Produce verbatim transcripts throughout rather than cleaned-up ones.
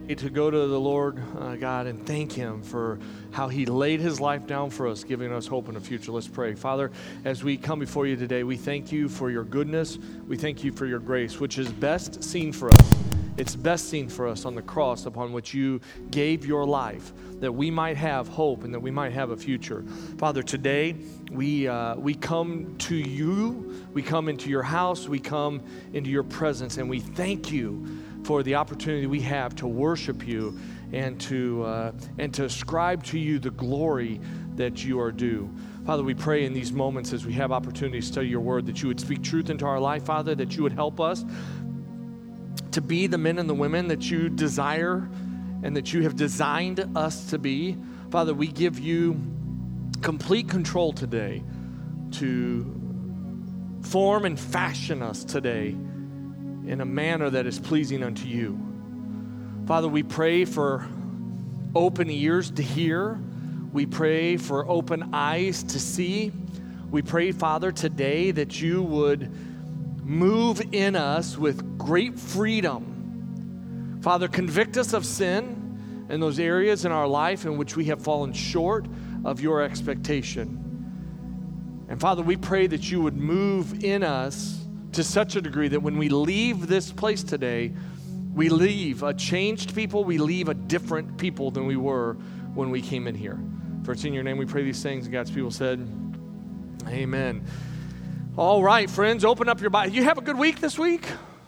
to go to the Lord uh, God and thank him for how he laid his life down for us, giving us hope in the future. Let's pray. Father, as we come before you today, we thank you for your goodness. We thank you for your grace, which is best seen for us. It's best seen for us on the cross upon which you gave your life, that we might have hope and that we might have a future. Father, today we uh, we come to you, we come into your house, we come into your presence, and we thank you for the opportunity we have to worship you and to uh, and to ascribe to you the glory that you are due. Father, we pray in these moments as we have opportunity to study your word that you would speak truth into our life, Father, that you would help us to be the men and the women that you desire and that you have designed us to be. Father, we give you complete control today to form and fashion us today in a manner that is pleasing unto you. Father, we pray for open ears to hear. We pray for open eyes to see. We pray, Father, today that you would move in us with great freedom. Father, convict us of sin in those areas in our life in which we have fallen short of your expectation. And Father, we pray that you would move in us to such a degree that when we leave this place today, we leave a changed people, we leave a different people than we were when we came in here. For it's in your name we pray these things, and God's people said, amen. All right, friends, open up your Bible. You have a good week this week?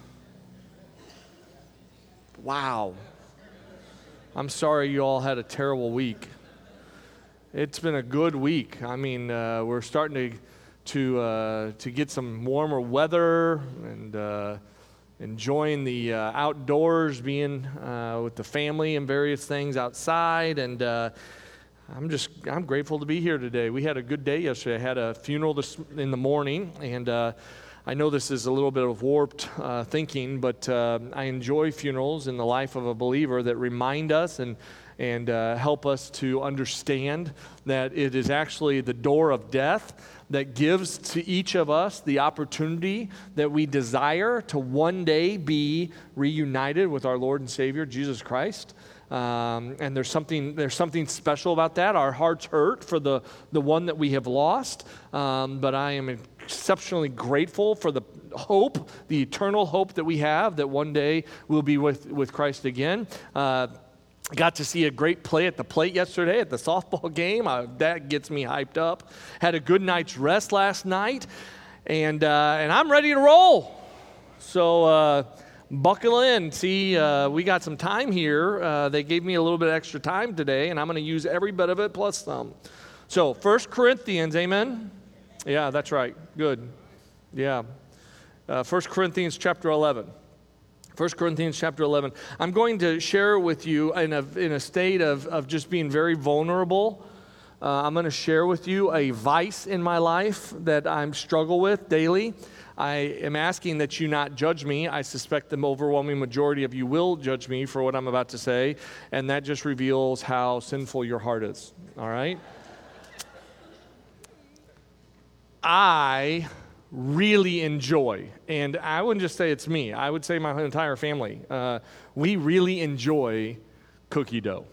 Wow. I'm sorry you all had a terrible week. It's been a good week. I mean, uh, we're starting to to uh, to get some warmer weather and uh, enjoying the uh, outdoors, being uh, with the family and various things outside. And uh, I'm just I'm grateful to be here today. We had a good day yesterday. I had a funeral this in the morning, and uh, I know this is a little bit of warped uh, thinking, but uh, I enjoy funerals in the life of a believer that remind us and and uh, help us to understand that it is actually the door of death that gives to each of us the opportunity that we desire to one day be reunited with our Lord and Savior, Jesus Christ. Um, and there's something there's something special about that. Our hearts hurt for the, the one that we have lost, um, but I am exceptionally grateful for the hope, the eternal hope that we have that one day we'll be with, with Christ again. Uh, Got to see a great play at the plate yesterday at the softball game. Uh, that gets me hyped up. Had a good night's rest last night, and uh, and I'm ready to roll. So uh, buckle in. See, uh, we got some time here. Uh, they gave me a little bit of extra time today, and I'm going to use every bit of it plus some. So First Corinthians, amen? Yeah, that's right. Good. Yeah. Uh, First Corinthians chapter eleven. First Corinthians chapter eleven. I'm going to share with you in a, in a state of, of just being very vulnerable. Uh, I'm going to share with you a vice in my life that I struggle with daily. I am asking that you not judge me. I suspect the overwhelming majority of you will judge me for what I'm about to say, and that just reveals how sinful your heart is, all right? I really enjoy, and I wouldn't just say it's me, I would say my entire family, uh, we really enjoy cookie dough.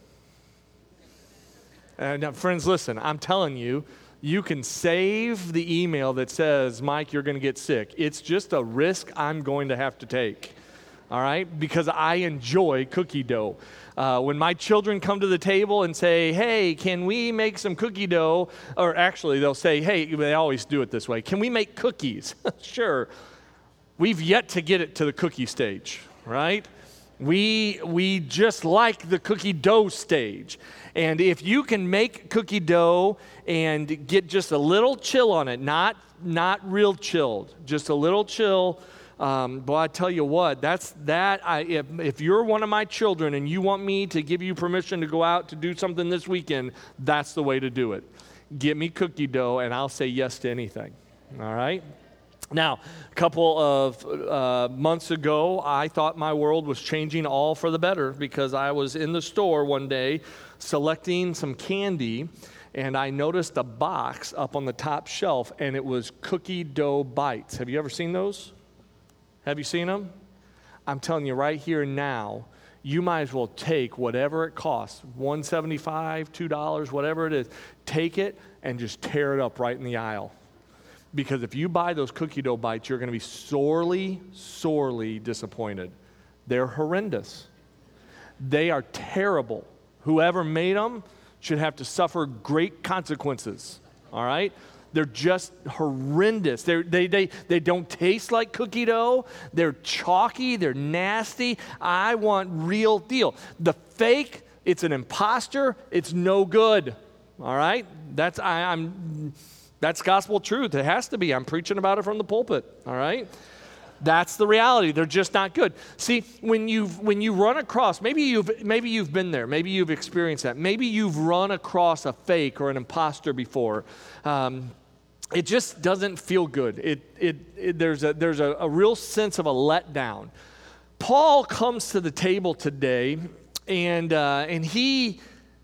And now, friends, listen, I'm telling you, you can save the email that says, Mike, you're going to get sick. It's just a risk I'm going to have to take, all right, because I enjoy cookie dough. Uh, when my children come to the table and say, hey, can we make some cookie dough? Or actually, they'll say, hey, they always do it this way. Can we make cookies? Sure. We've yet to get it to the cookie stage, right? We we just like the cookie dough stage. And if you can make cookie dough and get just a little chill on it, not, not real chilled, just a little chill, Um, boy, I tell you what, that's that. I, if, if you're one of my children and you want me to give you permission to go out to do something this weekend, that's the way to do it. Get me cookie dough, and I'll say yes to anything. All right? Now, a couple of uh, months ago, I thought my world was changing all for the better because I was in the store one day selecting some candy, and I noticed a box up on the top shelf, and it was cookie dough bites. Have you ever seen those? Have you seen them? I'm telling you right here now, you might as well take whatever it costs, one dollar and seventy-five cents, two dollars, whatever it is, take it and just tear it up right in the aisle. Because if you buy those cookie dough bites, you're going to be sorely, sorely disappointed. They're horrendous. They are terrible. Whoever made them should have to suffer great consequences, all right? They're just horrendous. They're, they they they don't taste like cookie dough. They're chalky. They're nasty. I want real deal. The fake, it's an imposter. It's no good. All right? That's I, I'm. That's gospel truth. It has to be. I'm preaching about it from the pulpit. All right? That's the reality. They're just not good. See, when you've when you run across, maybe you've maybe you've been there. Maybe you've experienced that. Maybe you've run across a fake or an imposter before. Um, It just doesn't feel good. It, it, it, there's a, there's a, a real sense of a letdown. Paul comes to the table today, and, uh, and he,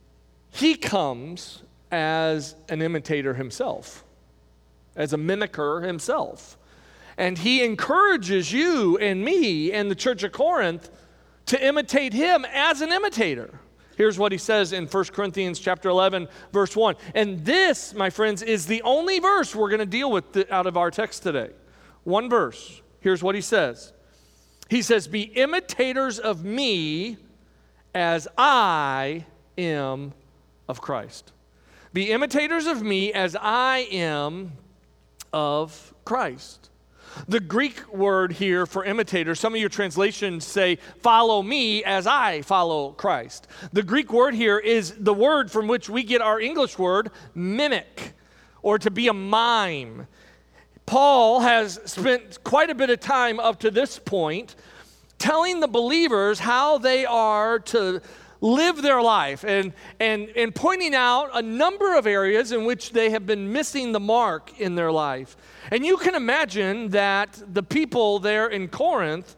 he comes as an imitator himself, as a mimicker himself. And he encourages you and me and the church of Corinth to imitate him as an imitator. Here's what he says in First Corinthians chapter eleven, verse one. And this, my friends, is the only verse we're going to deal with th- out of our text today. One verse. Here's what he says. He says, be imitators of me as I am of Christ. Be imitators of me as I am of Christ. The Greek word here for imitator, some of your translations say, follow me as I follow Christ. The Greek word here is the word from which we get our English word, mimic, or to be a mime. Paul has spent quite a bit of time up to this point telling the believers how they are to live their life and, and, and pointing out a number of areas in which they have been missing the mark in their life. And you can imagine that the people there in Corinth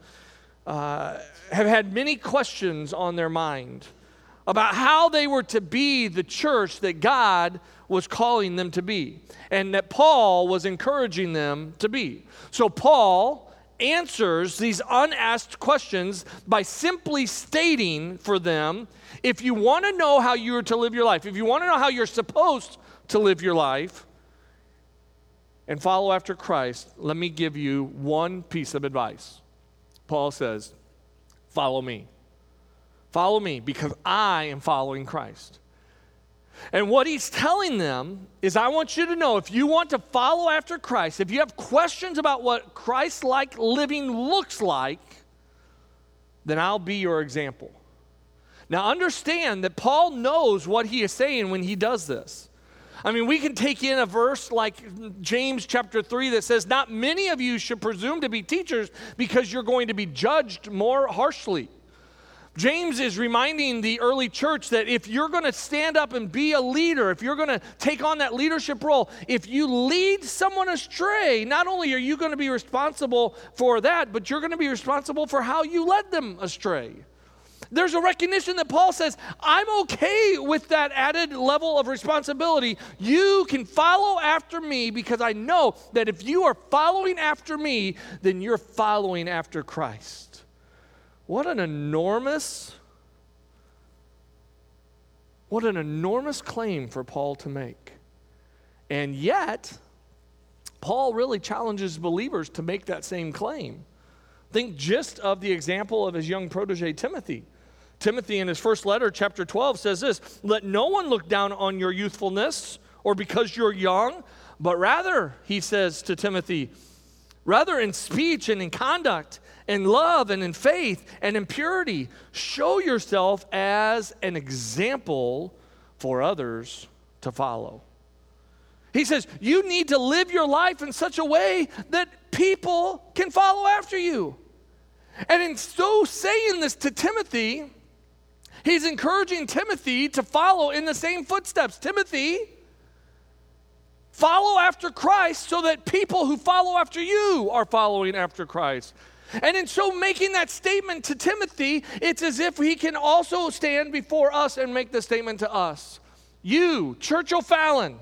uh, have had many questions on their mind about how they were to be the church that God was calling them to be and that Paul was encouraging them to be. So Paul answers these unasked questions by simply stating for them, if you want to know how you are to live your life, if you want to know how you're supposed to live your life and follow after Christ, let me give you one piece of advice. Paul says, follow me. Follow me because I am following Christ. And what he's telling them is, I want you to know, if you want to follow after Christ, if you have questions about what Christ-like living looks like, then I'll be your example. Now understand that Paul knows what he is saying when he does this. I mean, we can take in a verse like James chapter three that says, not many of you should presume to be teachers because you're going to be judged more harshly. James is reminding the early church that if you're going to stand up and be a leader, if you're going to take on that leadership role, if you lead someone astray, not only are you going to be responsible for that, but you're going to be responsible for how you led them astray. There's a recognition that Paul says, I'm okay with that added level of responsibility. You can follow after me because I know that if you are following after me, then you're following after Christ. What an enormous, what an enormous claim for Paul to make. And yet, Paul really challenges believers to make that same claim. Think just of the example of his young protege, Timothy. Timothy, in his first letter, chapter twelve, says this, let no one look down on your youthfulness or because you're young, but rather, he says to Timothy, rather in speech and in conduct, in love and in faith and in purity, show yourself as an example for others to follow. He says, you need to live your life in such a way that people can follow after you. And in so saying this to Timothy, he's encouraging Timothy to follow in the same footsteps. Timothy, follow after Christ so that people who follow after you are following after Christ. And in so making that statement to Timothy, it's as if he can also stand before us and make the statement to us. You, Church O'Fallon,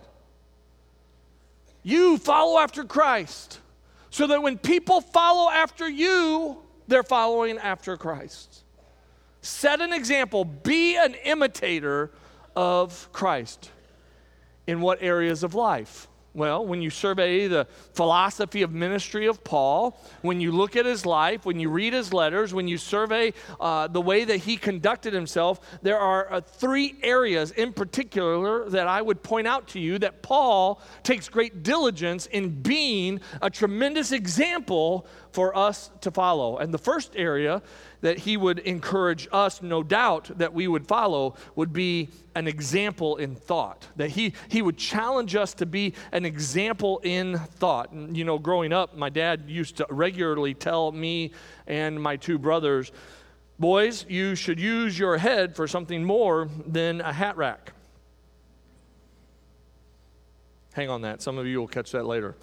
you follow after Christ so that when people follow after you, they're following after Christ. Set an example. Be an imitator of Christ. In what areas of life? Well, when you survey the philosophy of ministry of Paul, when you look at his life, when you read his letters, when you survey uh, the way that he conducted himself, there are uh, three areas in particular that I would point out to you that Paul takes great diligence in being a tremendous example for us to follow. And the first area that he would encourage us, no doubt, that we would follow would be an example in thought. That he, he would challenge us to be an example in thought. And, you know, growing up, my dad used to regularly tell me and my two brothers, boys, you should use your head for something more than a hat rack. Hang on that. Some of you will catch that later.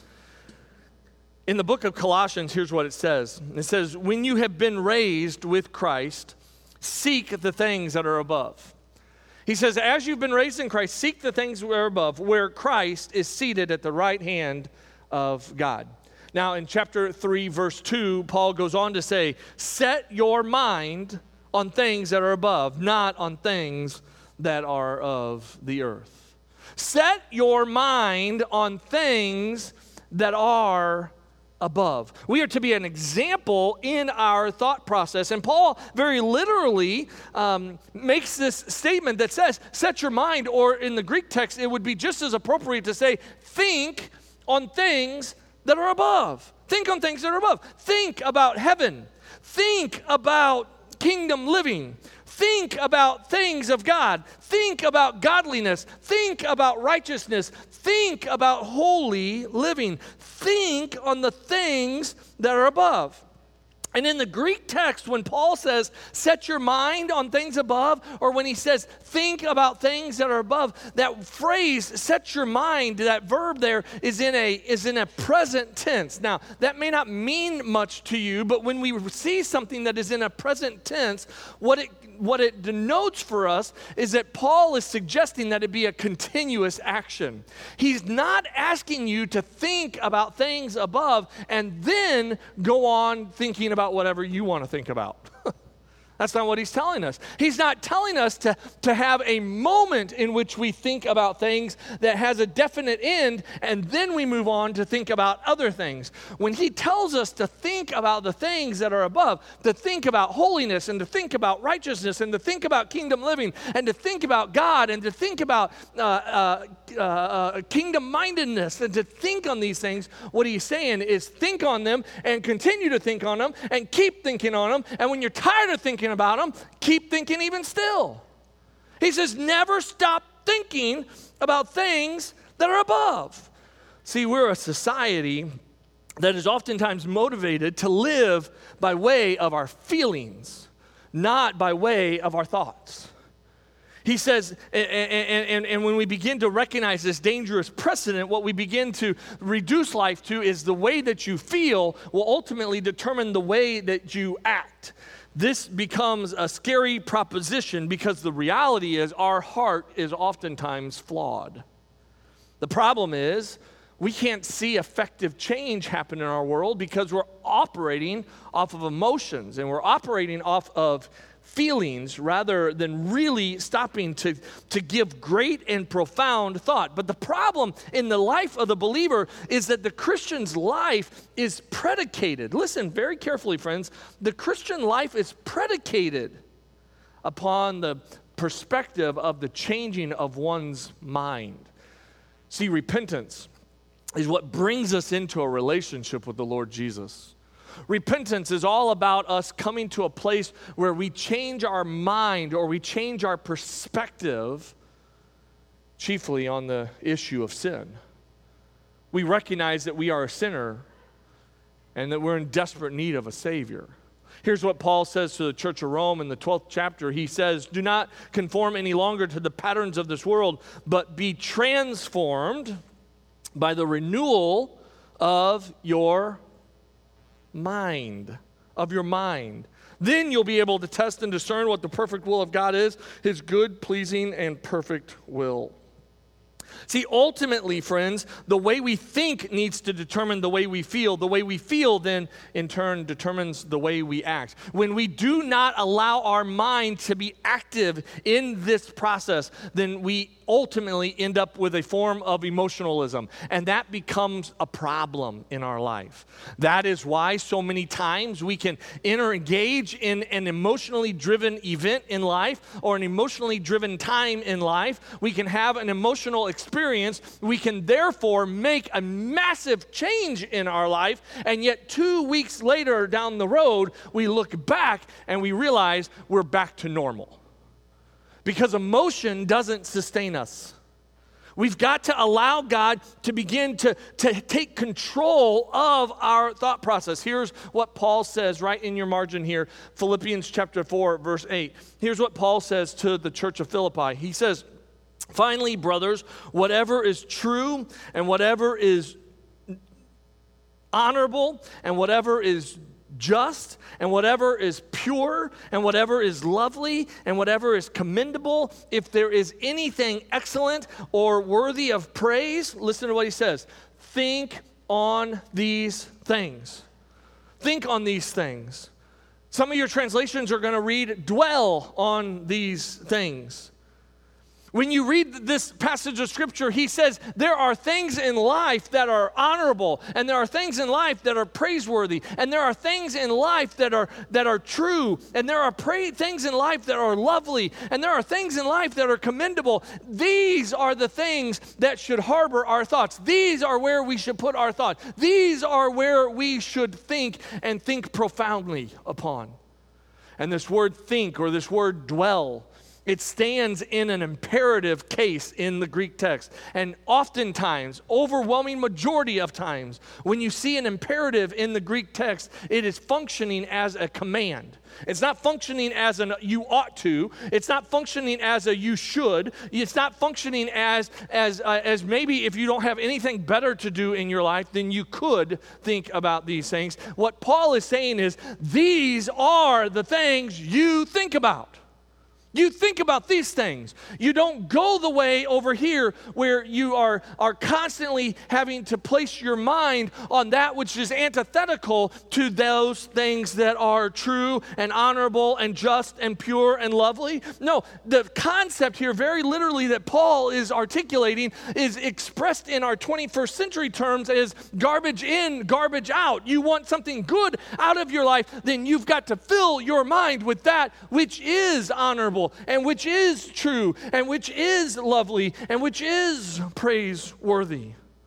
In the book of Colossians, here's what it says. It says, when you have been raised with Christ, seek the things that are above. He says, as you've been raised in Christ, seek the things that are above, where Christ is seated at the right hand of God. Now, in chapter three, verse two, Paul goes on to say, set your mind on things that are above, not on things that are of the earth. Set your mind on things that are above. We are to be an example in our thought process. And Paul very literally um, makes this statement that says, set your mind, or in the Greek text, it would be just as appropriate to say, think on things that are above. Think on things that are above. Think about heaven. Think about kingdom living. Think about things of God. Think about godliness. Think about righteousness. Think about holy living. Think on the things that are above. And in the Greek text, when Paul says, set your mind on things above, or when he says, think about things that are above, that phrase, set your mind, that verb there is in a is in a present tense. Now, that may not mean much to you, but when we see something that is in a present tense, what it what it denotes for us is that Paul is suggesting that it be a continuous action. He's not asking you to think about things above and then go on thinking about whatever you want to think about. That's not what he's telling us. He's not telling us to, to have a moment in which we think about things that has a definite end, and then we move on to think about other things. When he tells us to think about the things that are above, to think about holiness, and to think about righteousness, and to think about kingdom living, and to think about God, and to think about uh, uh, uh, uh, kingdom-mindedness, and to think on these things, what he's saying is think on them, and continue to think on them, and keep thinking on them, and when you're tired of thinking about them, keep thinking even still. He says, never stop thinking about things that are above. See, we're a society that is oftentimes motivated to live by way of our feelings, not by way of our thoughts. He says, and, and, and when we begin to recognize this dangerous precedent, what we begin to reduce life to is the way that you feel will ultimately determine the way that you act. This becomes a scary proposition because the reality is our heart is oftentimes flawed. The problem is we can't see effective change happen in our world because we're operating off of emotions and we're operating off of feelings rather than really stopping to, to give great and profound thought. But the problem in the life of the believer is that the Christian's life is predicated. Listen very carefully, friends. The Christian life is predicated upon the perspective of the changing of one's mind. See, repentance is what brings us into a relationship with the Lord Jesus. Repentance is all about us coming to a place where we change our mind or we change our perspective, chiefly on the issue of sin. We recognize that we are a sinner and that we're in desperate need of a Savior. Here's what Paul says to the church of Rome in the twelfth chapter. He says, do not conform any longer to the patterns of this world, but be transformed by the renewal of your mind, of your mind. Then you'll be able to test and discern what the perfect will of God is, his good, pleasing, and perfect will. See, ultimately, friends, the way we think needs to determine the way we feel. The way we feel then, in turn, determines the way we act. When we do not allow our mind to be active in this process, then we ultimately end up with a form of emotionalism, and that becomes a problem in our life. That is why so many times we can enter, engage in an emotionally driven event in life or an emotionally driven time in life. We can have an emotional experience. We can therefore make a massive change in our life, and yet two weeks later down the road, we look back and we realize we're back to normal. Because emotion doesn't sustain us. We've got to allow God to begin to, to take control of our thought process. Here's what Paul says right in your margin here, Philippians chapter four, verse eight. Here's what Paul says to the church of Philippi. He says, "Finally, brothers, whatever is true and whatever is honorable and whatever is just, and whatever is pure, and whatever is lovely, and whatever is commendable, if there is anything excellent or worthy of praise," listen to what he says, "think on these things." Think on these things. Some of your translations are going to read, "dwell on these things." When you read this passage of Scripture, he says there are things in life that are honorable, and there are things in life that are praiseworthy, and there are things in life that are that are true, and there are pra- things in life that are lovely, and there are things in life that are commendable. These are the things that should harbor our thoughts. These are where we should put our thought. These are where we should think and think profoundly upon. And this word think, or this word dwell, it stands in an imperative case in the Greek text. And oftentimes, overwhelming majority of times, when you see an imperative in the Greek text, it is functioning as a command. It's not functioning as an you ought to. It's not functioning as a you should. It's not functioning as, as, uh, as maybe if you don't have anything better to do in your life, then you could think about these things. What Paul is saying is, these are the things you think about. You think about these things. You don't go the way over here where you are, are constantly having to place your mind on that which is antithetical to those things that are true and honorable and just and pure and lovely. No, the concept here very literally that Paul is articulating is expressed in our twenty-first century terms as garbage in, garbage out. You want something good out of your life, then you've got to fill your mind with that which is honorable, and which is true, and which is lovely, and which is praiseworthy.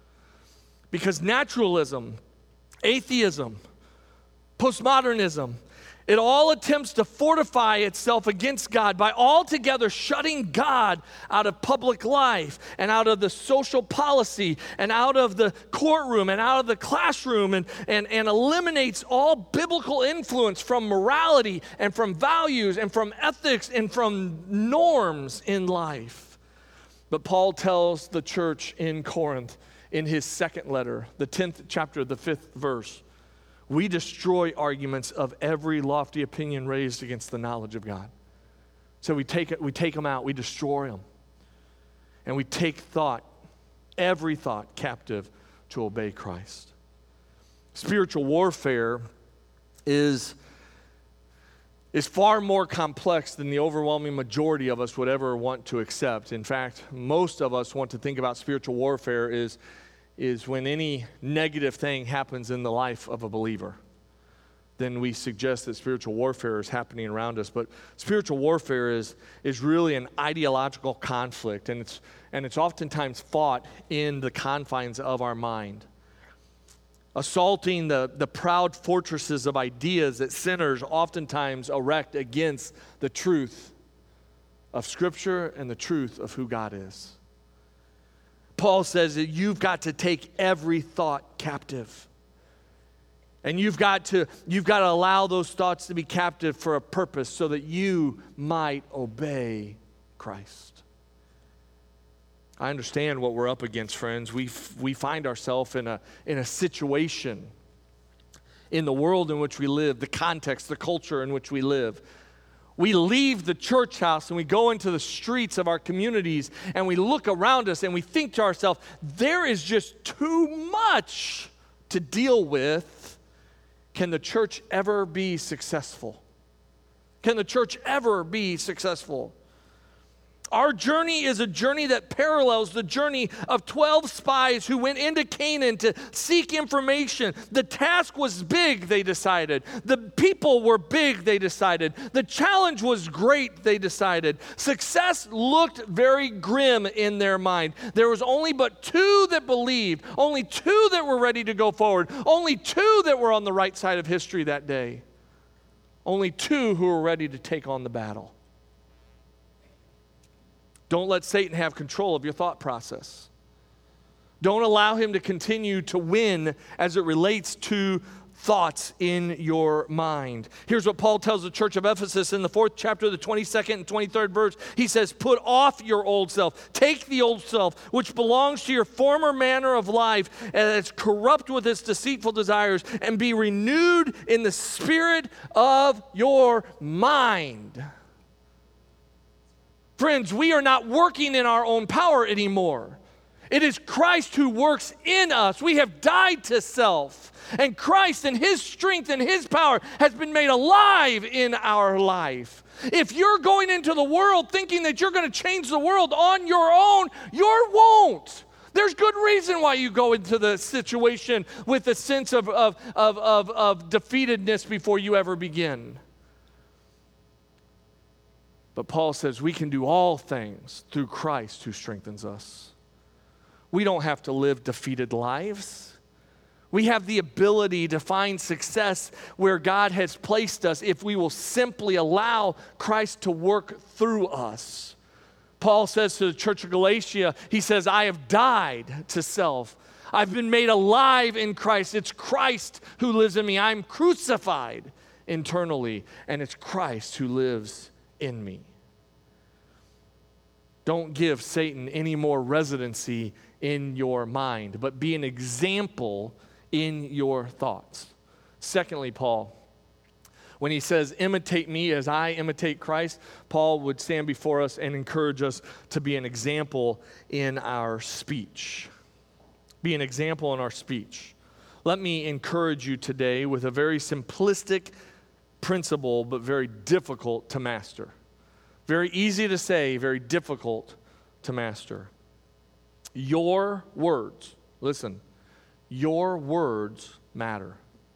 Because naturalism, atheism, postmodernism, it all attempts to fortify itself against God by altogether shutting God out of public life and out of the social policy and out of the courtroom and out of the classroom and, and, and eliminates all biblical influence from morality and from values and from ethics and from norms in life. But Paul tells the church in Corinth in his second letter, the tenth chapter, the fifth verse, we destroy arguments of every lofty opinion raised against the knowledge of God. So we take it, we take them out, we destroy them. And we take thought, every thought captive to obey Christ. Spiritual warfare is, is far more complex than the overwhelming majority of us would ever want to accept. In fact, most of us want to think about spiritual warfare is is when any negative thing happens in the life of a believer. Then we suggest that spiritual warfare is happening around us. But spiritual warfare is, is really an ideological conflict, and it's, and it's oftentimes fought in the confines of our mind, assaulting the, the proud fortresses of ideas that sinners oftentimes erect against the truth of Scripture and the truth of who God is. Paul says that you've got to take every thought captive. And you've got to, you've got to allow those thoughts to be captive for a purpose so that you might obey Christ. I understand what we're up against, friends. We we find ourselves in a in a situation in the world in which we live, the context, the culture in which we live, We leave the church house and we go into the streets of our communities and we look around us and we think to ourselves, there is just too much to deal with. Can the church ever be successful? Can the church ever be successful? Our journey is a journey that parallels the journey of twelve spies who went into Canaan to seek information. The task was big, they decided. The people were big, they decided. The challenge was great, they decided. Success looked very grim in their mind. There was only but two that believed, only two that were ready to go forward, only two that were on the right side of history that day, only two who were ready to take on the battle. Don't let Satan have control of your thought process. Don't allow him to continue to win as it relates to thoughts in your mind. Here's what Paul tells the church of Ephesus in the fourth chapter, the twenty-second and twenty-third verse. He says, put off your old self. Take the old self, which belongs to your former manner of life, and it's corrupt with its deceitful desires, and be renewed in the spirit of your mind. Friends, we are not working in our own power anymore. It is Christ who works in us. We have died to self. And Christ and His strength and His power has been made alive in our life. If you're going into the world thinking that you're going to change the world on your own, you won't. There's good reason why you go into the situation with a sense of, of, of, of, of defeatedness before you ever begin. But Paul says we can do all things through Christ who strengthens us. We don't have to live defeated lives. We have the ability to find success where God has placed us if we will simply allow Christ to work through us. Paul says to the church of Galatia, he says, I have died to self. I've been made alive in Christ. It's Christ who lives in me. I'm crucified internally, and it's Christ who lives in me. Don't give Satan any more residency in your mind, but be an example in your thoughts. Secondly, Paul, when he says, imitate me as I imitate Christ, Paul would stand before us and encourage us to be an example in our speech. Be an example in our speech. Let me encourage you today with a very simplistic principle, but very difficult to master. Very easy to say, very difficult to master. Your words, listen, your words matter.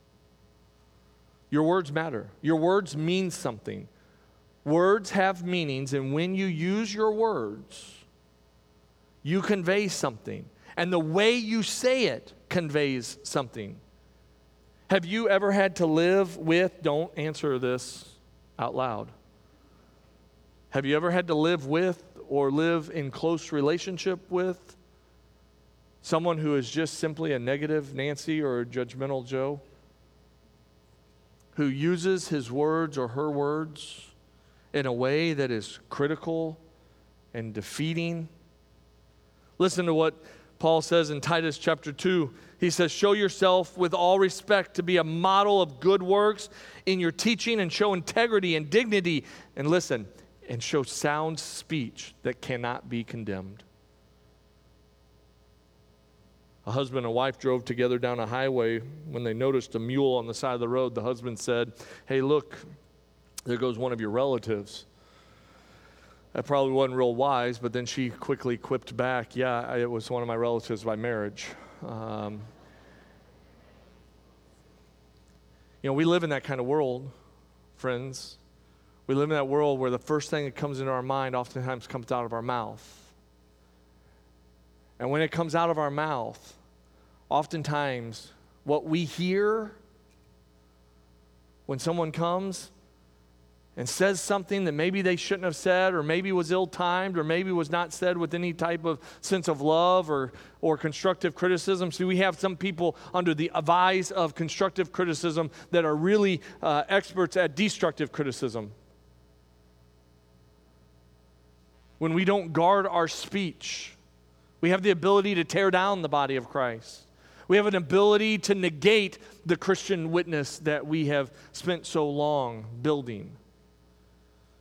Your words matter. Your words mean something. Words have meanings, and when you use your words, you convey something. And the way you say it conveys something. Have you ever had to live with, don't answer this out loud. Have you ever had to live with or live in close relationship with someone who is just simply a negative Nancy or a judgmental Joe? Who uses his words or her words in a way that is critical and defeating? Listen to what Paul says in Titus chapter two. He says, show yourself with all respect to be a model of good works in your teaching, and show integrity and dignity. And listen, and show sound speech that cannot be condemned. A husband and wife drove together down a highway. When they noticed a mule on the side of the road, the husband said, hey, look, there goes one of your relatives. That probably wasn't real wise, but then she quickly quipped back, yeah, it was one of my relatives by marriage. Um, you know, we live in that kind of world, friends. We live in that world where the first thing that comes into our mind oftentimes comes out of our mouth. And when it comes out of our mouth, oftentimes what we hear when someone comes and says something that maybe they shouldn't have said, or maybe was ill-timed, or maybe was not said with any type of sense of love or, or constructive criticism. See, we have some people under the advice of constructive criticism that are really uh, experts at destructive criticism. When we don't guard our speech, we have the ability to tear down the body of Christ. We have an ability to negate the Christian witness that we have spent so long building.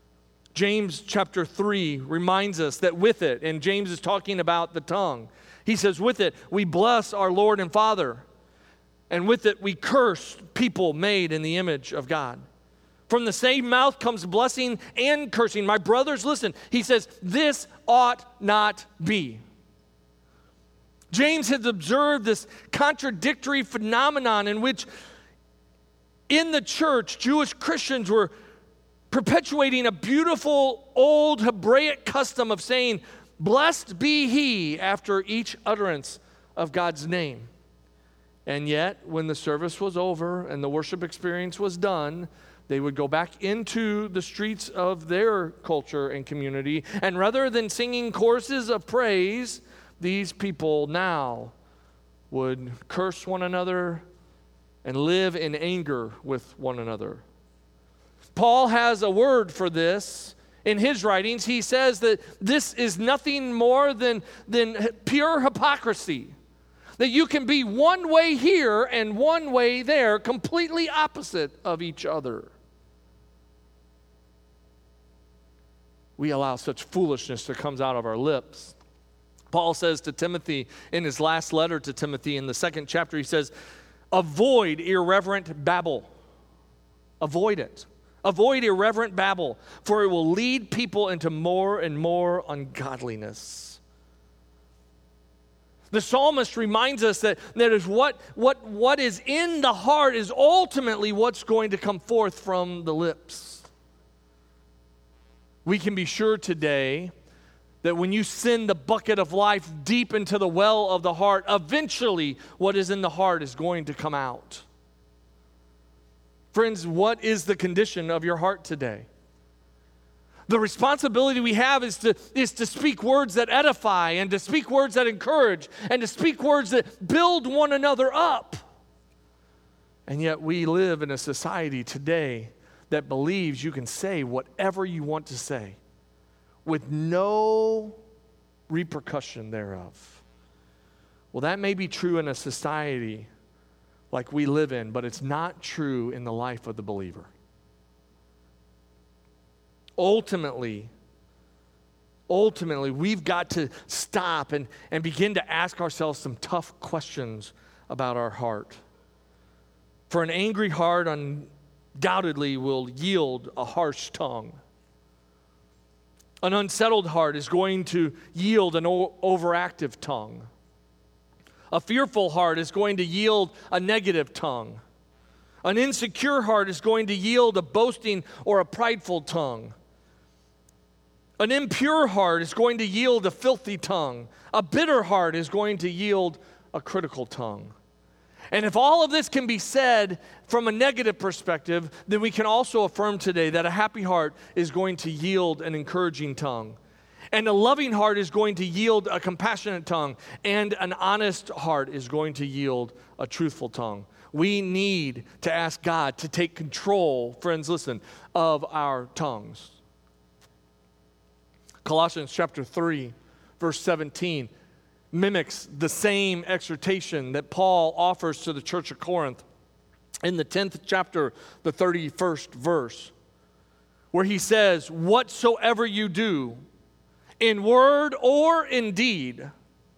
James chapter three reminds us that with it, and James is talking about the tongue, he says, with it we bless our Lord and Father, and with it we curse people made in the image of God. From the same mouth comes blessing and cursing. My brothers, listen, he says, this ought not be. James has observed this contradictory phenomenon in which in the church, Jewish Christians were perpetuating a beautiful old Hebraic custom of saying, blessed be he after each utterance of God's name. And yet, when the service was over and the worship experience was done, they would go back into the streets of their culture and community, and rather than singing choruses of praise, these people now would curse one another and live in anger with one another. Paul has a word for this in his writings. He says that this is nothing more than, than pure hypocrisy. That you can be one way here and one way there, completely opposite of each other. We allow such foolishness that comes out of our lips. Paul says to Timothy in his last letter to Timothy in the second chapter, he says, avoid irreverent babble. Avoid it. Avoid irreverent babble, for it will lead people into more and more ungodliness. The psalmist reminds us that, that is what, what, what is in the heart is ultimately what's going to come forth from the lips. We can be sure today that when you send the bucket of life deep into the well of the heart, eventually what is in the heart is going to come out. Friends, what is the condition of your heart today? The responsibility we have is to, is to speak words that edify and to speak words that encourage and to speak words that build one another up. And yet we live in a society today that believes you can say whatever you want to say with no repercussion thereof. Well, that may be true in a society like we live in, but it's not true in the life of the believer. Ultimately, ultimately, we've got to stop and, and begin to ask ourselves some tough questions about our heart. For an angry heart undoubtedly will yield a harsh tongue. An unsettled heart is going to yield an o- overactive tongue. A fearful heart is going to yield a negative tongue. An insecure heart is going to yield a boasting or a prideful tongue. An impure heart is going to yield a filthy tongue. A bitter heart is going to yield a critical tongue. And if all of this can be said from a negative perspective, then we can also affirm today that a happy heart is going to yield an encouraging tongue. And a loving heart is going to yield a compassionate tongue. And an honest heart is going to yield a truthful tongue. We need to ask God to take control, friends, listen, of our tongues. Colossians chapter three, verse seventeen, mimics the same exhortation that Paul offers to the church of Corinth in the tenth chapter, the thirty-first verse, where he says, whatsoever you do, in word or in deed,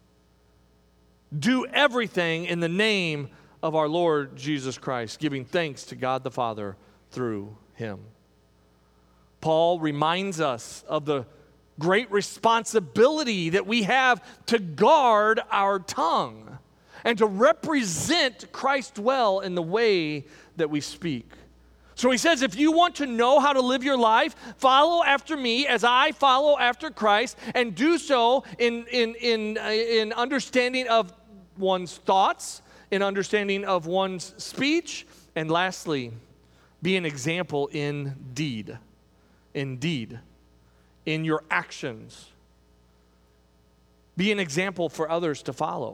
do everything in the name of our Lord Jesus Christ, giving thanks to God the Father through him. Paul reminds us of the great responsibility that we have to guard our tongue and to represent Christ well in the way that we speak. So he says, if you want to know how to live your life, follow after me as I follow after Christ, and do so in, in, in, in understanding of one's thoughts, in understanding of one's speech, and lastly, be an example in deed. In deed. In your actions. Be an example for others to follow.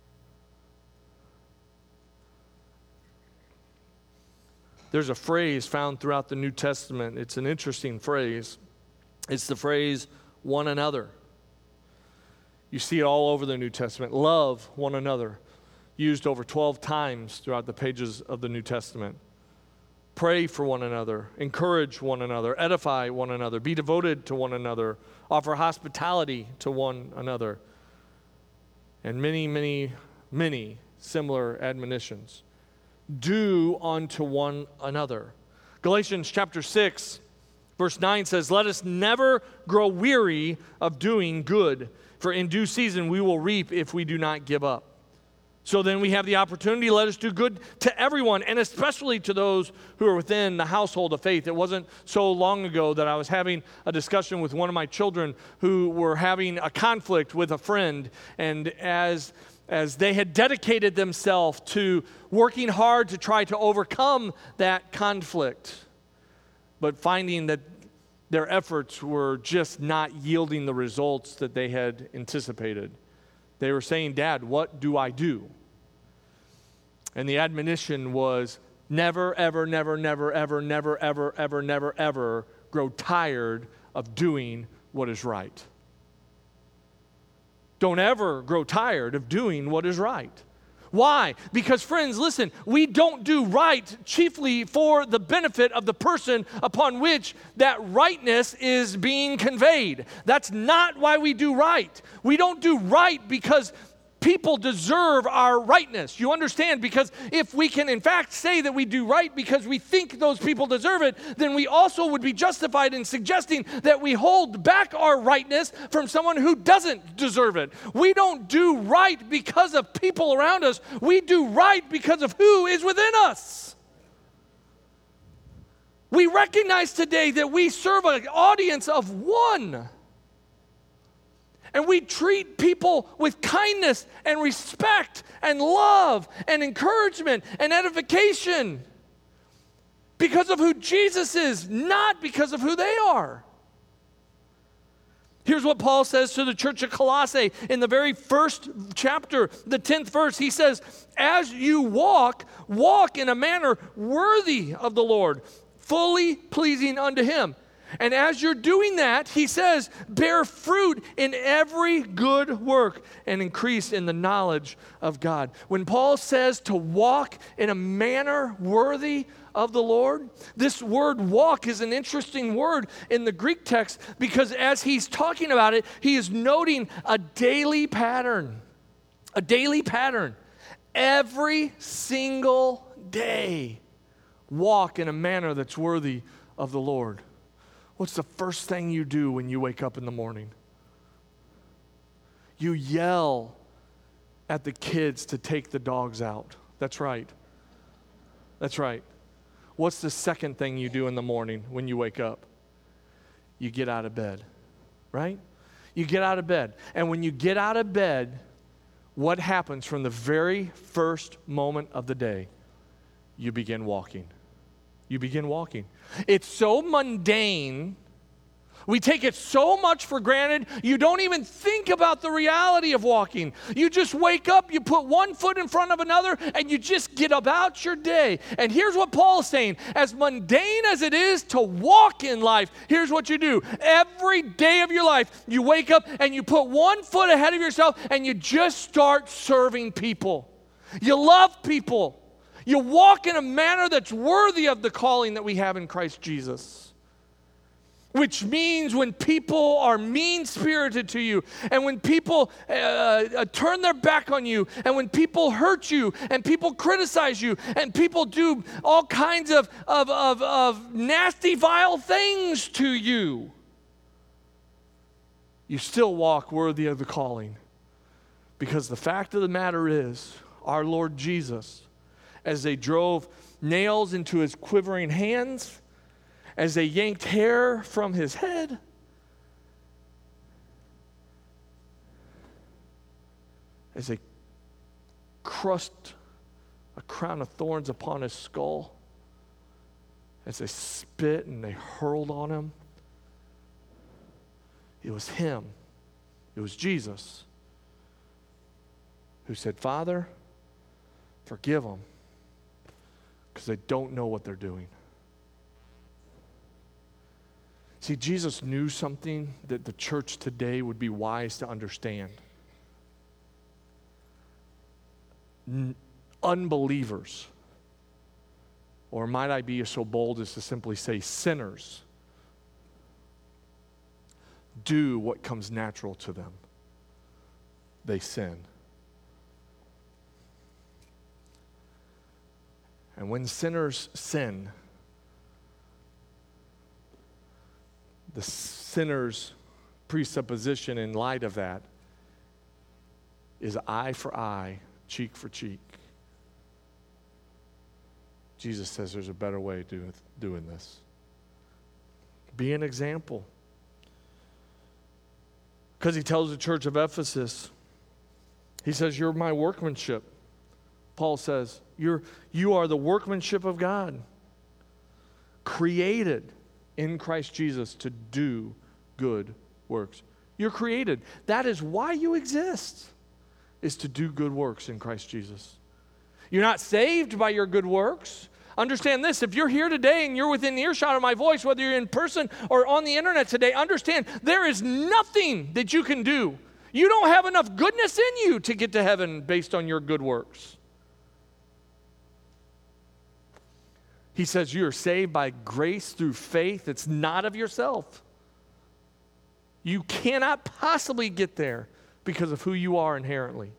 There's a phrase found throughout the New Testament. It's an interesting phrase. It's the phrase, one another. You see it all over the New Testament. Love one another. Used over twelve times throughout the pages of the New Testament. Pray for one another, encourage one another, edify one another, be devoted to one another, offer hospitality to one another, and many, many, many similar admonitions. Do unto one another. Galatians chapter six, verse nine says, let us never grow weary of doing good, for in due season we will reap if we do not give up. So then we have the opportunity, let us do good to everyone, and especially to those who are within the household of faith. It wasn't so long ago that I was having a discussion with one of my children who were having a conflict with a friend, and as, as they had dedicated themselves to working hard to try to overcome that conflict, but finding that their efforts were just not yielding the results that they had anticipated. They were saying, Dad, what do I do? And the admonition was, never, ever, never, never, ever, never, ever, ever, never, ever grow tired of doing what is right. Don't ever grow tired of doing what is right. Why? Because, friends, listen, we don't do right chiefly for the benefit of the person upon which that rightness is being conveyed. That's not why we do right. We don't do right because people deserve our rightness. You understand? Because if we can in fact say that we do right because we think those people deserve it, then we also would be justified in suggesting that we hold back our rightness from someone who doesn't deserve it. We don't do right because of people around us. We do right because of who is within us. We recognize today that we serve an audience of one. And we treat people with kindness and respect and love and encouragement and edification because of who Jesus is, not because of who they are. Here's what Paul says to the church of Colossae in the very first chapter, the tenth verse. He says, as you walk, walk in a manner worthy of the Lord, fully pleasing unto him. And as you're doing that, he says, bear fruit in every good work and increase in the knowledge of God. When Paul says to walk in a manner worthy of the Lord, this word walk is an interesting word in the Greek text because as he's talking about it, he is noting a daily pattern. A daily pattern. Every single day, walk in a manner that's worthy of the Lord. What's the first thing you do when you wake up in the morning? You yell at the kids to take the dogs out. That's right. That's right. What's the second thing you do in the morning when you wake up? You get out of bed, right? You get out of bed. And when you get out of bed, what happens from the very first moment of the day? You begin walking. You begin walking. It's so mundane. We take it so much for granted, you don't even think about the reality of walking. You just wake up, you put one foot in front of another, and you just get about your day. And here's what Paul's saying. As mundane as it is to walk in life, here's what you do. Every day of your life, you wake up and you put one foot ahead of yourself and you just start serving people. You love people. You walk in a manner that's worthy of the calling that we have in Christ Jesus. Which means when people are mean-spirited to you, and when people uh, uh, turn their back on you, and when people hurt you, and people criticize you, and people do all kinds of, of, of, of nasty, vile things to you, you still walk worthy of the calling. Because the fact of the matter is, our Lord Jesus, as they drove nails into his quivering hands, as they yanked hair from his head, as they crushed a crown of thorns upon his skull, as they spit and they hurled on him, it was him, it was Jesus, who said, Father, forgive them, because they don't know what they're doing. See, Jesus knew something that the church today would be wise to understand. N- unbelievers Or might I be so bold as to simply say, sinners do what comes natural to them. They sin. And when sinners sin, the sinner's presupposition in light of that is eye for eye, cheek for cheek. Jesus says there's a better way of do, doing this. Be an example. Because he tells the church of Ephesus, he says, you're my workmanship. Paul says, you're, you are the workmanship of God, created in Christ Jesus to do good works. You're created. That is why you exist, is to do good works in Christ Jesus. You're not saved by your good works. Understand this, if you're here today and you're within earshot of my voice, whether you're in person or on the internet today, understand there is nothing that you can do. You don't have enough goodness in you to get to heaven based on your good works. He says you are saved by grace through faith. It's not of yourself. You cannot possibly get there because of who you are inherently.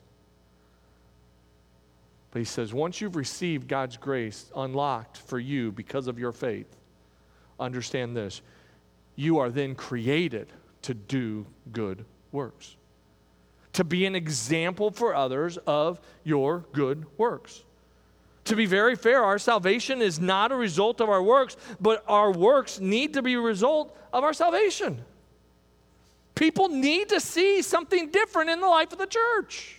But he says, once you've received God's grace unlocked for you because of your faith, understand this, you are then created to do good works, to be an example for others of your good works. To be very fair, our salvation is not a result of our works, but our works need to be a result of our salvation. People need to see something different in the life of the church.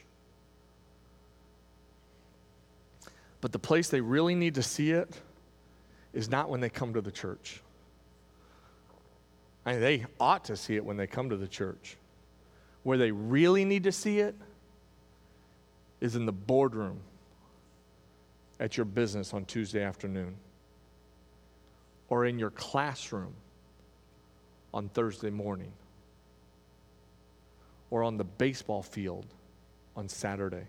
But the place they really need to see it is not when they come to the church. I mean, they ought to see it when they come to the church. Where they really need to see it is in the boardroom at your business on Tuesday afternoon, or in your classroom on Thursday morning, or on the baseball field on Saturday.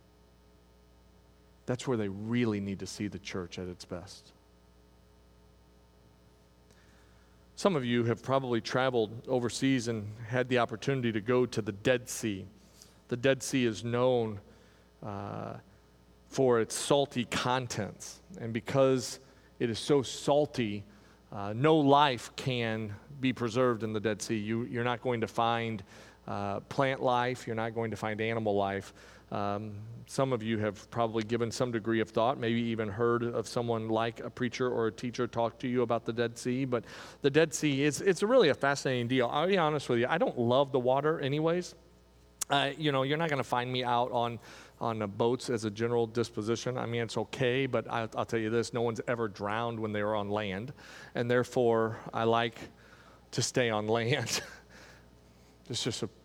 That's where they really need to see the church at its best. Some of you have probably traveled overseas and had the opportunity to go to the Dead Sea. The Dead Sea is known uh, for its salty contents. And because it is so salty, uh, no life can be preserved in the Dead Sea. You, you're not going to find uh, plant life. You're not going to find animal life. Um, some of you have probably given some degree of thought, maybe even heard of someone like a preacher or a teacher talk to you about the Dead Sea. But the Dead Sea, is it's really a fascinating deal. I'll be honest with you, I don't love the water anyways. Uh, you know, you're not going to find me out on on uh, boats as a general disposition. I mean, it's okay, but I, I'll tell you this, no one's ever drowned when they were on land, and therefore I like to stay on land. It's just a,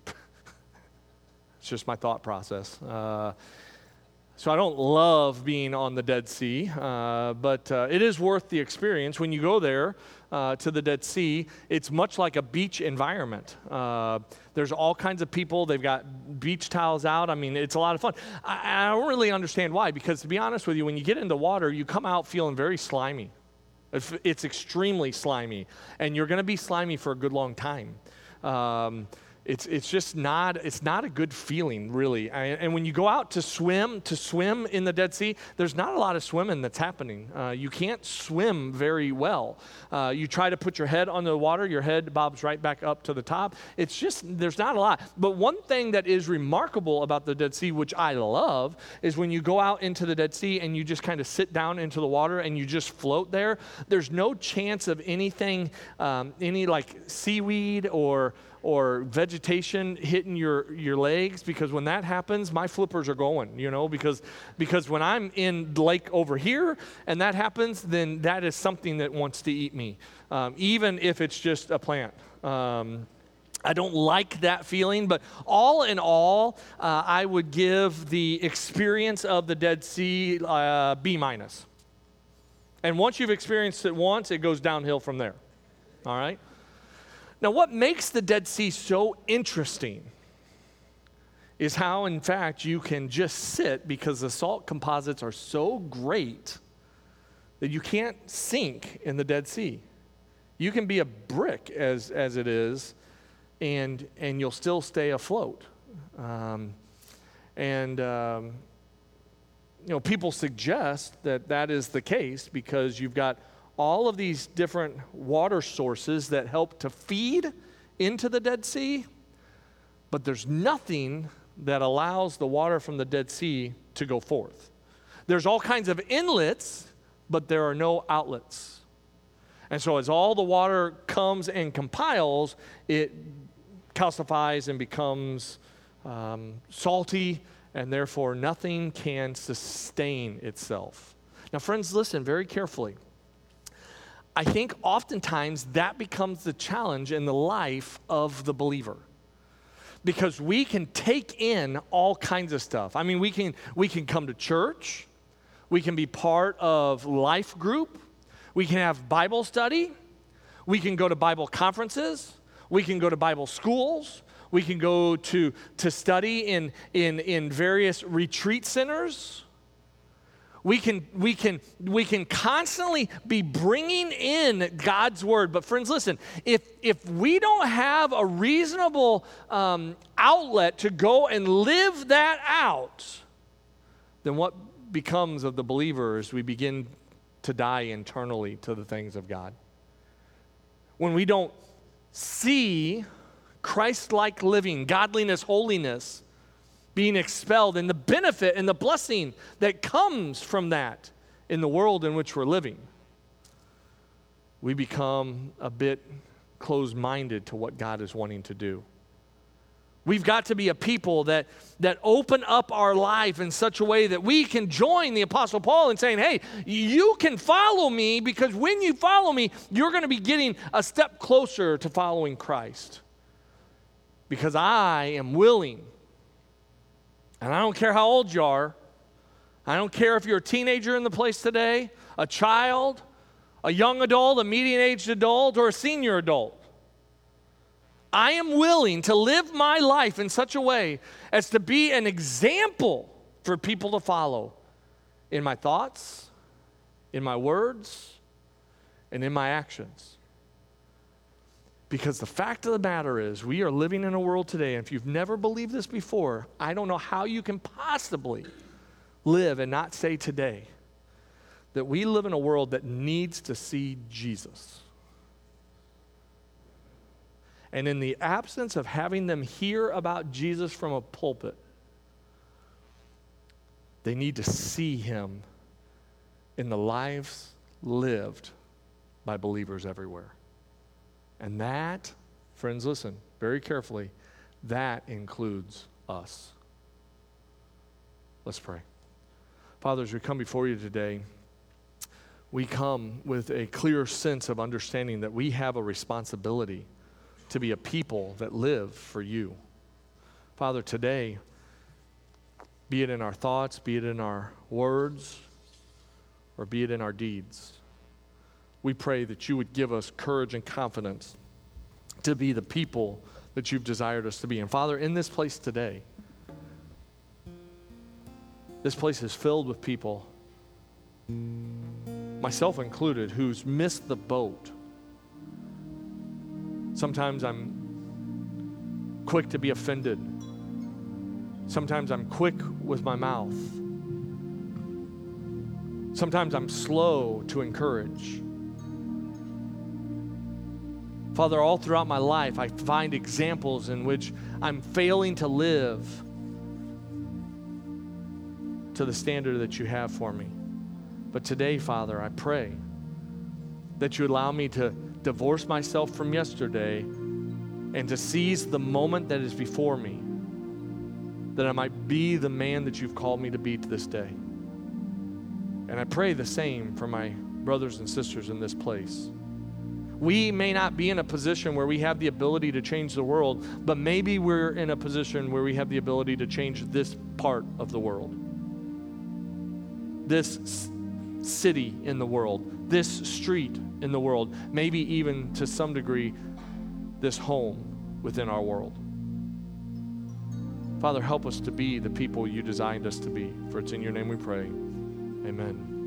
it's just my thought process. Uh, so I don't love being on the Dead Sea, uh, but uh, it is worth the experience. When you go there uh, to the Dead Sea, it's much like a beach environment. Uh, there's all kinds of people. They've got beach towels out. I mean, it's a lot of fun. I, I don't really understand why, because to be honest with you, when you get into water, you come out feeling very slimy. It's, it's extremely slimy, and you're going to be slimy for a good long time. Um, It's it's just not it's not a good feeling, really. And, and when you go out to swim to swim in the Dead Sea, there's not a lot of swimming that's happening. Uh, you can't swim very well. Uh, you try to put your head on the water, your head bobs right back up to the top. It's just there's not a lot. But one thing that is remarkable about the Dead Sea, which I love, is when you go out into the Dead Sea and you just kind of sit down into the water and you just float there. There's no chance of anything, um, any like seaweed or or vegetation hitting your, your legs, because when that happens, my flippers are going, you know, because because when I'm in the lake over here and that happens, then that is something that wants to eat me, um, even if it's just a plant. Um, I don't like that feeling, but all in all, uh, I would give the experience of the Dead Sea uh, B minus. And once you've experienced it once, it goes downhill from there, all right? Now, what makes the Dead Sea so interesting is how, in fact, you can just sit, because the salt composites are so great that you can't sink in the Dead Sea. You can be a brick as, as it is, and, and you'll still stay afloat. Um, and, um, you know, people suggest that that is the case because you've got all of these different water sources that help to feed into the Dead Sea, but there's nothing that allows the water from the Dead Sea to go forth. There's all kinds of inlets, but there are no outlets. And so as all the water comes and compiles, it calcifies and becomes um, salty, and therefore nothing can sustain itself. Now, friends, listen very carefully. I think oftentimes that becomes the challenge in the life of the believer. Because we can take in all kinds of stuff. I mean, we can we can come to church. We can be part of life group. We can have Bible study. We can go to Bible conferences. We can go to Bible schools. We can go to, to study in, in, in various retreat centers. We can, we, can, we can constantly be bringing in God's word. But friends, listen, if, if we don't have a reasonable um, outlet to go and live that out, then what becomes of the believer as we begin to die internally to the things of God? When we don't see Christ-like living, godliness, holiness being expelled, and the benefit and the blessing that comes from that in the world in which we're living, we become a bit closed-minded to what God is wanting to do. We've got to be a people that, that open up our life in such a way that we can join the Apostle Paul in saying, hey, you can follow me, because when you follow me, you're going to be getting a step closer to following Christ. Because I am willing, and I don't care how old you are, I don't care if you're a teenager in the place today, a child, a young adult, a medium-aged adult, or a senior adult. I am willing to live my life in such a way as to be an example for people to follow in my thoughts, in my words, and in my actions. Because the fact of the matter is, we are living in a world today, and if you've never believed this before, I don't know how you can possibly live and not say today that we live in a world that needs to see Jesus. And in the absence of having them hear about Jesus from a pulpit, they need to see him in the lives lived by believers everywhere. And that, friends, listen very carefully, that includes us. Let's pray. Father, as we come before you today, we come with a clear sense of understanding that we have a responsibility to be a people that live for you. Father, today, be it in our thoughts, be it in our words, or be it in our deeds, we pray that you would give us courage and confidence to be the people that you've desired us to be. And Father, in this place today, this place is filled with people, myself included, who's missed the boat. Sometimes I'm quick to be offended. Sometimes I'm quick with my mouth. Sometimes I'm slow to encourage. Father, all throughout my life, I find examples in which I'm failing to live to the standard that you have for me. But today, Father, I pray that you allow me to divorce myself from yesterday and to seize the moment that is before me, that I might be the man that you've called me to be to this day. And I pray the same for my brothers and sisters in this place. We may not be in a position where we have the ability to change the world, but maybe we're in a position where we have the ability to change this part of the world, this city in the world, this street in the world, maybe even to some degree this home within our world. Father, help us to be the people you designed us to be. For it's in your name we pray. Amen.